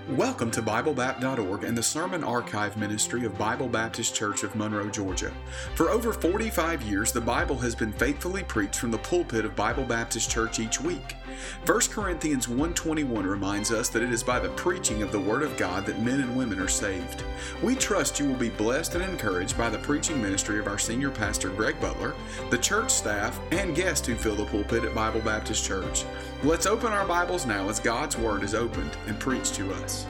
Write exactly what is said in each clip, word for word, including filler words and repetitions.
Welcome to Bible Bapt dot org and the Sermon Archive Ministry of Bible Baptist Church of Monroe, Georgia. For over forty-five years, the Bible has been faithfully preached from the pulpit of Bible Baptist Church each week. First Corinthians one twenty-one reminds us that it is by the preaching of the Word of God that men and women are saved. We trust you will be blessed and encouraged by the preaching ministry of our senior pastor, Greg Butler, the church staff, and guests who fill the pulpit at Bible Baptist Church. Let's open our Bibles now as God's Word is opened and preached to us.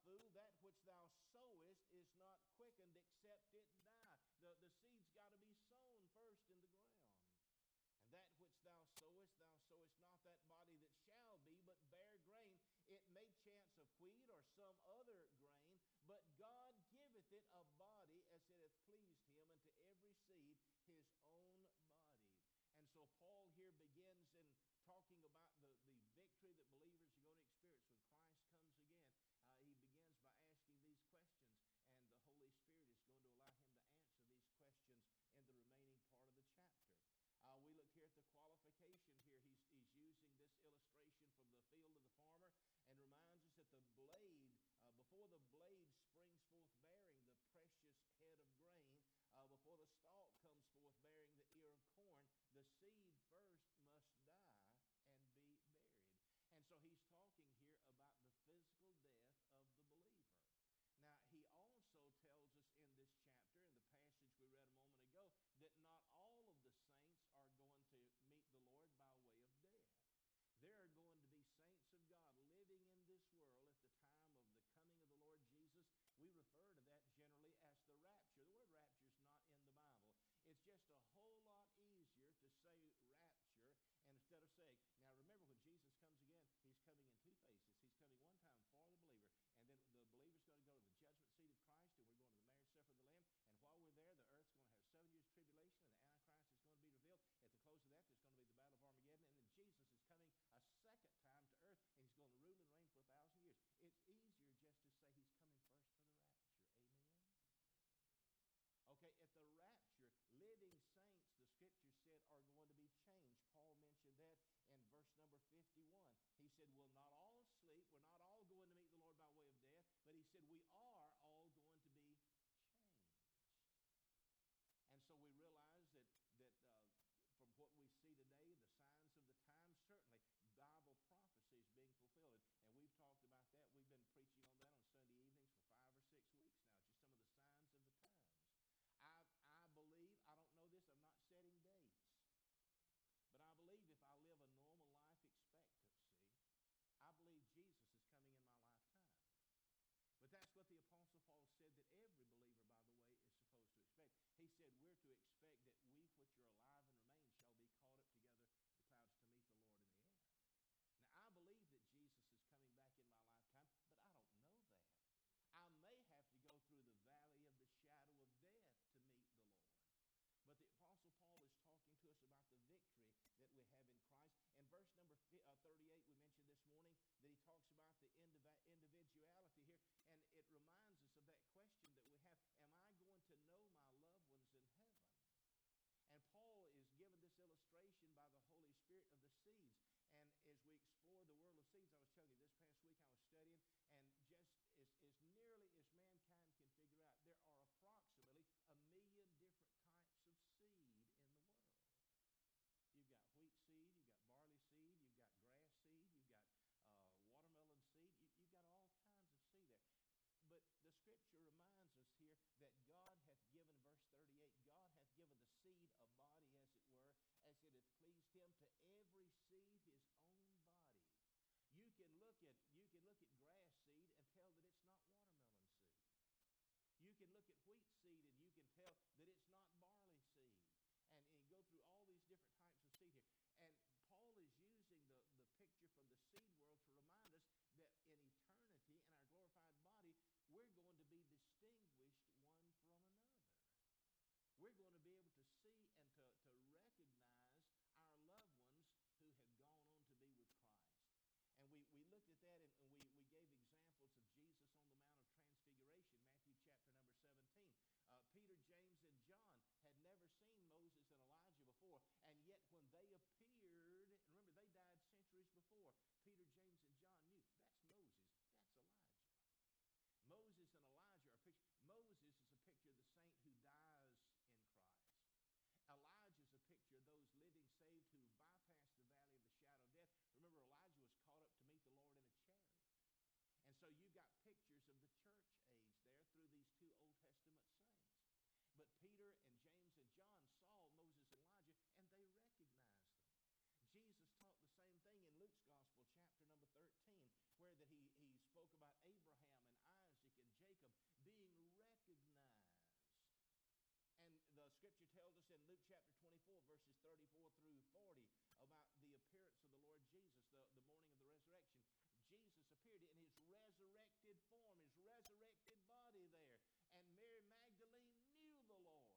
fool, that which thou sowest is not quickened except it die. The, the seed's got to be sown first in the ground. And that which thou sowest, thou sowest not that body that shall be, but bare grain. It may chance of wheat or some other grain, but God giveth it a body as it hath pleased him, and to every seed his own body. And so Paul here begins in talking about the, the victory that believers are going to experience when Christ comes again. Uh, he begins by asking these questions, and the Holy Spirit is going to allow him to answer these questions in the remaining part of the chapter. Uh, we look here at the qualification here. He's, he's using this illustration from the field of the farmer and reminds us that the blade, uh, before the blade springs forth bearing the precious head of grain, uh, before the stalk comes forth bearing the ear of corn, the seed first must die and be buried. And so he's talking here about the physical death of the believer. Now, he also tells us in this chapter, in the passage we read a moment ago, that not all of the saints are going to meet the Lord by way of death. There are going to be saints of God living in this world at the time of the coming of the Lord Jesus. We refer to that generally as the rapture. The word rapture is not in the Bible. It's just a whole lot easier to say rapture and instead of saying, now remember when Jesus comes again, he's coming in two phases. He's coming one time for the believer, and then the believer's going to go to the judgment seat of Christ, and we're going to the marriage supper of the Lamb. And while we're there, the earth's going to have seven years tribulation, and the Antichrist is going to be revealed. At the close of that, there's going to be the battle of Armageddon, and then Jesus is coming a second time to earth, and he's going to rule and reign for a thousand years. It's easier just to say he's coming first for the rapture. Amen? Okay, at the rapture, living saints, the scripture said, are going to be changed. Paul mentioned that in verse number fifty-one. He said, we'll not all sleep. We're not all going to meet the Lord by way of death, but he said, we are all going to be changed. And so we realize that, that uh, from what we see today, the signs of the times, certainly Bible prophecy is being fulfilled. And we've talked about that. We've been preaching on that on Sunday evenings for five or six weeks now, just some of the signs of the times. I, I believe, I don't know this, I'm not setting dates, but I believe if I live a normal life expectancy, I believe Jesus is coming in my lifetime. But that's what the Apostle Paul said that every believer, by the way, is supposed to expect. He said we're to expect that we which are alive and remain shall be caught up together in the clouds to meet the Lord in the air. Now, I believe that Jesus is coming back in my lifetime, but I don't know that. I may have to go through the valley of the shadow of death to meet the Lord. But the Apostle Paul is talking to us about the victory that we have in Christ. In verse number thirty-eight, we mentioned this morning that he talks about the individuality here. And it reminds us of that question that we have, am I going to know my loved ones in heaven? And Paul is given this illustration by the Holy Spirit of the seeds. And as we explore the world of seeds, I was telling you this past week I was studying, and just as, as nearly as mankind can figure out, there are approximately a million different types of seed in the world. You've got wheat seed, you've got barley seed, you've got grass seed, you've got uh, watermelon seed, you, you've got all kinds of seed there. But the scripture reminds us here that God hath given, verse thirty-eight, God hath given the seed a body, as it were, as it hath pleased him, to every seed his own body. You can look at you can look at grass seed and tell that it's not watermelon seed. You can look at wheat seed and you can tell that it's not barley seed. And, and go through all these different types of seed here. And Paul is using the, the picture from the seed world to remind us that in eternity, in our glorified body, we're going to be distinguished one from another. We're going to be able to see and to, to recognize our loved ones who have gone on to be with Christ. And we, we looked at that, and, and we, we gave examples of Jesus on the Mount of Transfiguration, Matthew chapter number seventeen. Uh, Peter, James, and John had never seen Moses and Elijah before, and yet when they appeared, remember, they died centuries before, Peter, James, and John knew, that's Moses, that's Elijah. Moses and Elijah are a picture. Moses is a picture of the saint who dies in Christ. Elijah is a picture of those living saved who bypassed the valley of the shadow of death. Remember, Elijah was caught up to meet the Lord in a chariot. And so you've got pictures of the church age there through these two Old Testament saints. But Peter and James and John saw Moses and Elijah, and they recognized them. Jesus taught the same thing in Luke's Gospel, chapter number thirteen, where that he, he spoke about Abraham and Scripture tells us in Luke chapter twenty-four, verses thirty-four through forty, about the appearance of the Lord Jesus, the, the morning of the resurrection. Jesus appeared in his resurrected form, his resurrected body there. And Mary Magdalene knew the Lord.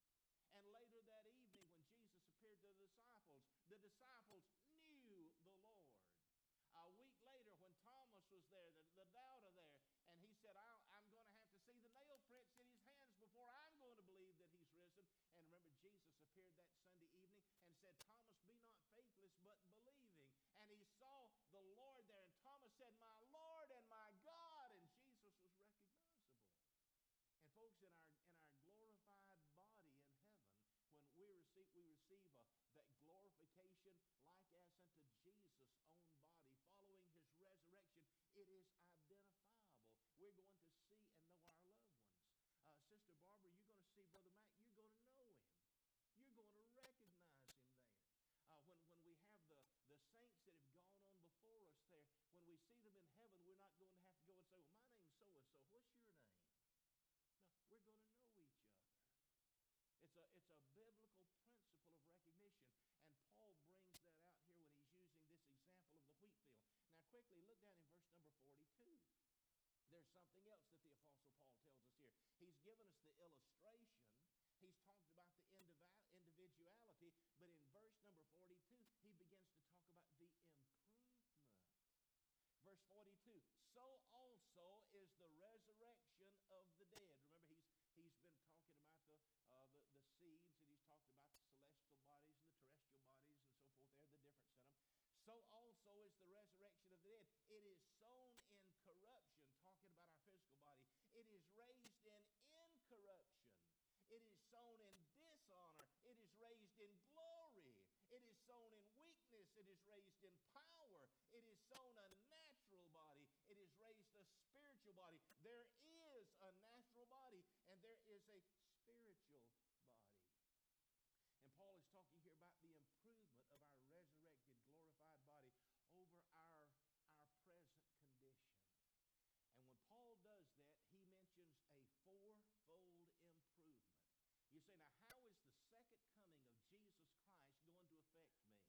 And later that evening when Jesus appeared to the disciples, the disciples knew the Lord. A week later when Thomas was there, the, the doubter there, and he said, I, I'm going to have to see the nail prints in his hands before I'm going to believe that he's risen. And remember, Jesus appeared that Sunday evening and said, Thomas, be not faithless, but believing. And he saw the Lord there, and Thomas said, my Lord and my God. And Jesus was recognizable. And folks, in our in our glorified body in heaven, when we receive we receive a, that glorification like as unto Jesus' own body, following his resurrection, it is identifiable. We're going to see and know our loved ones. Uh, Sister Barbara, you're going to see Brother Mac. You're going to know him. You're going to recognize him there. Uh, when, when we have the, the saints that have gone on before us there, when we see them in heaven, we're not going to have to go and say, well, my name's so-and-so. What's your name? No, we're going to know each other. It's a, it's a biblical principle of recognition. And Paul brings that out here when he's using this example of the wheat field. Now quickly, look down in verse number forty-two. There's something else that the Apostle Paul tells us here. He's given us the illustration. He's talked about the individuality. But in verse number forty-two, he begins to talk about the improvement. Verse forty-two, so also is the resurrection of the dead. Remember, he's he's been talking about the, uh, the, the seeds, and he's talked about the celestial bodies and the terrestrial bodies and so forth there, the difference in them. So also is the resurrection of the dead. It is sown in corruption, talking about our physical body. It is raised in incorruption. It is sown in dishonor. It is raised in glory. It is sown in weakness. It is raised in power. It is sown a natural body. It is raised a spiritual body. There is a natural body, and there is a spiritual body. And Paul is talking here about the improvement of our resurrected, glorified body over our, our present condition. And when Paul does that, he mentions a fourfold improvement. You say, now, how is the second coming of Jesus Christ going to affect me?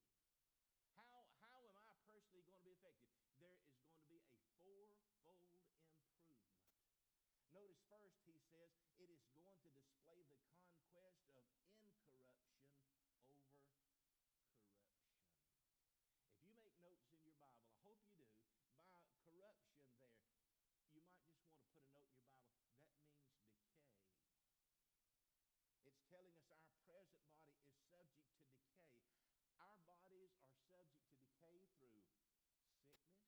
How, how am I personally going to be affected? There is going to be a fourfold improvement. Notice first, he says, it is going to display the conquest of incorruption over corruption. If you make notes in your Bible, I hope you do, by corruption there, you might just want to put a note in your Bible. That means decay. It's telling us our present body is subject to decay. Our bodies are subject to decay through sickness.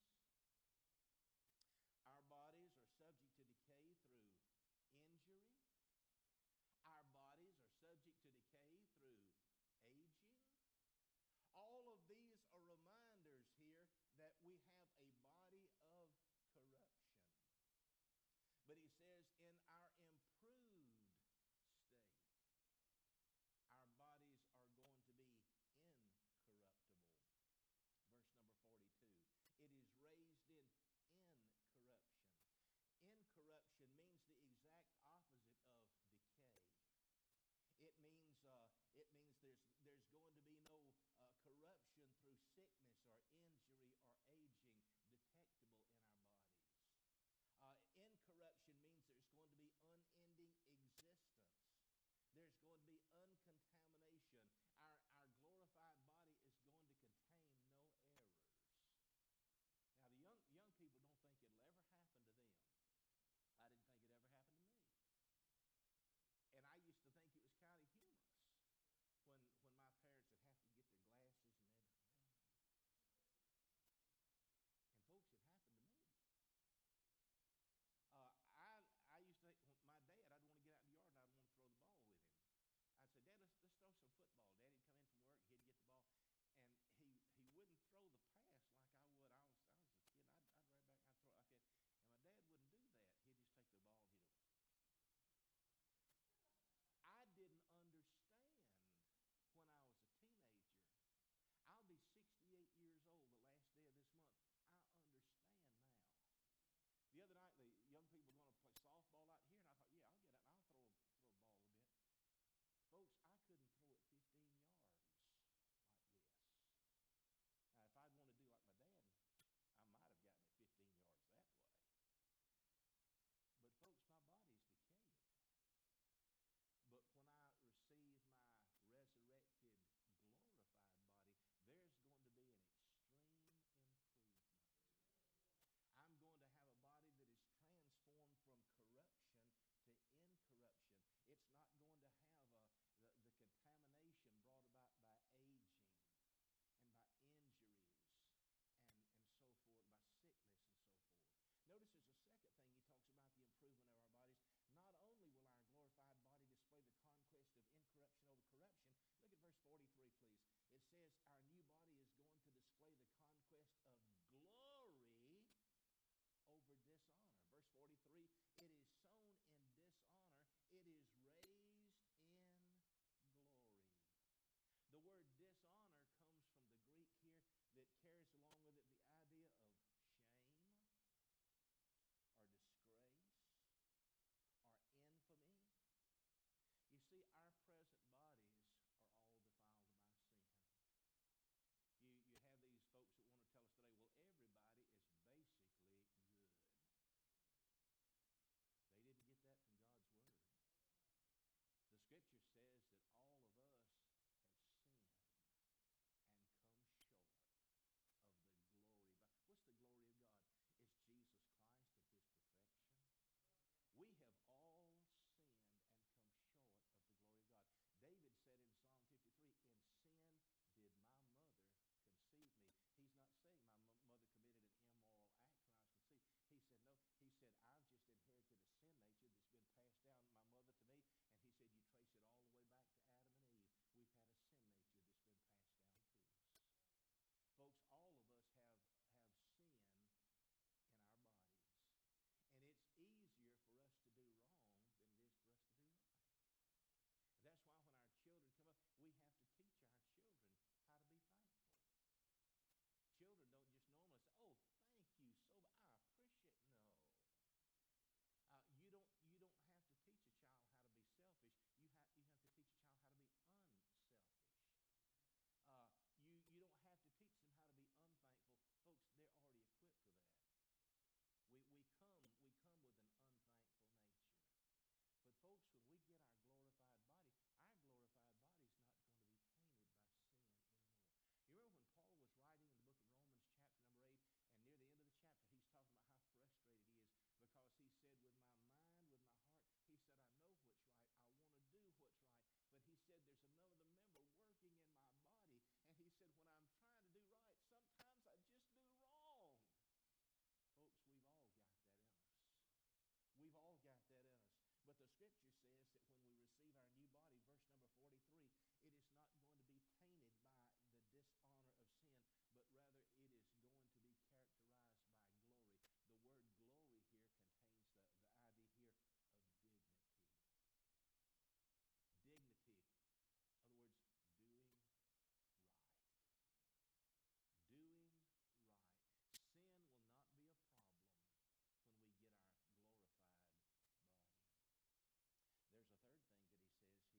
Our bodies are subject to decay through injury. Our bodies are subject to decay through aging. All of these are reminders here that we have a body of corruption. But he says, in our improved state, our bodies are going to be incorruptible. Verse number forty-two. It is raised in incorruption. Incorruption means the exact opposite of decay. It means uh, it means there's there's going to be no uh, corruption through sickness or injury or aging detectable in our bodies. Uh, incorruption means there's going to be unending existence. There's going to be uncontamination. Our, our glorified body is going to contain no errors. Now, the young, young people don't think it'll ever happen to them. I didn't think it ever happened to me. And I used to think it was kind of humorous when, when my parents would have to get their glasses and everything. Scripture says that when we receive our new body, verse number forty-three, it is not going to be tainted by the dishonor of sin, but rather it is going to be characterized by glory. The word glory here contains the, the idea here of dignity. Dignity. In other words, doing right. Doing right. Sin will not be a problem when we get our glorified body. There's a third thing that he says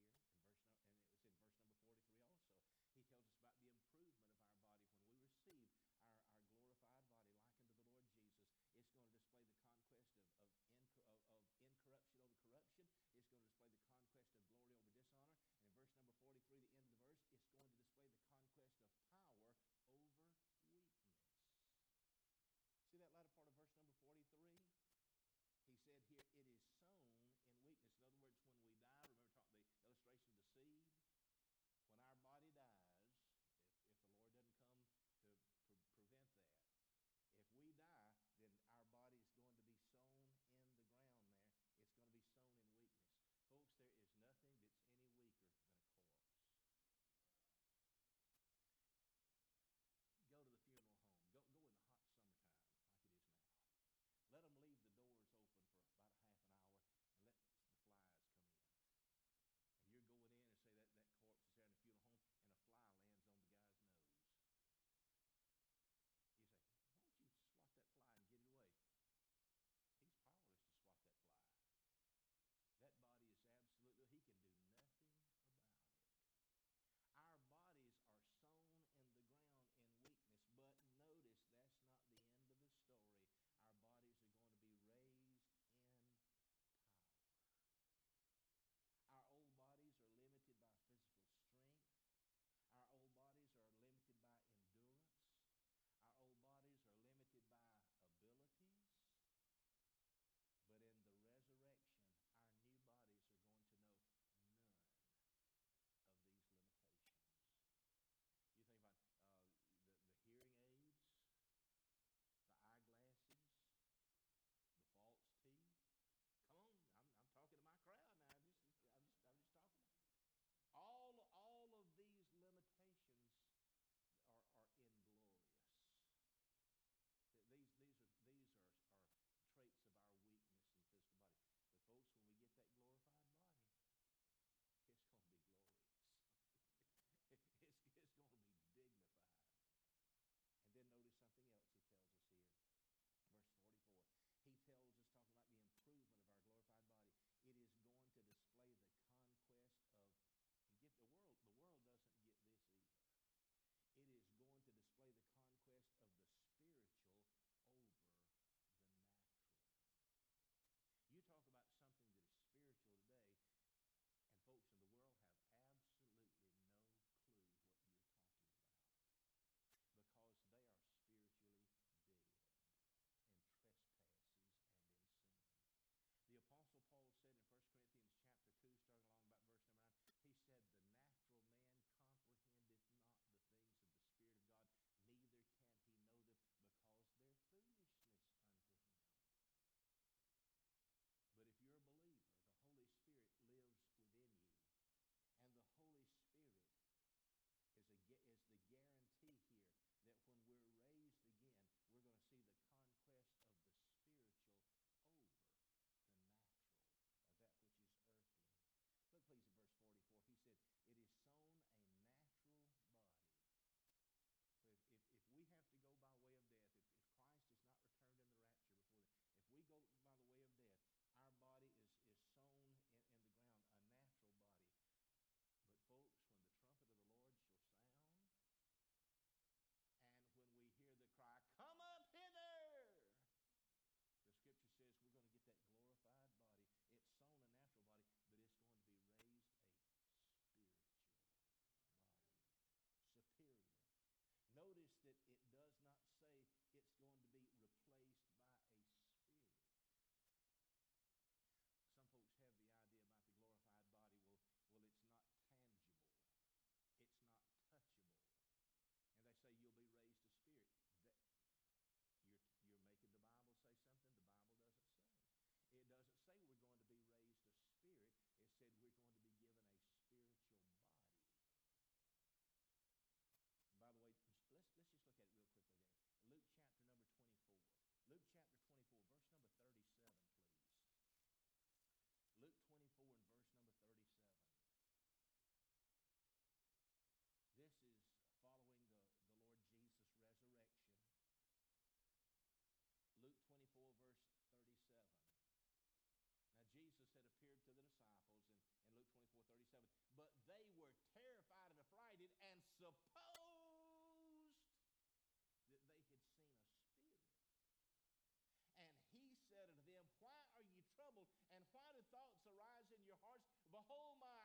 to the disciples in, in Luke twenty-four thirty-seven. But they were terrified and affrighted and supposed that they had seen a spirit. And he said unto them, why are ye troubled, and why do thoughts arise in your hearts? Behold, my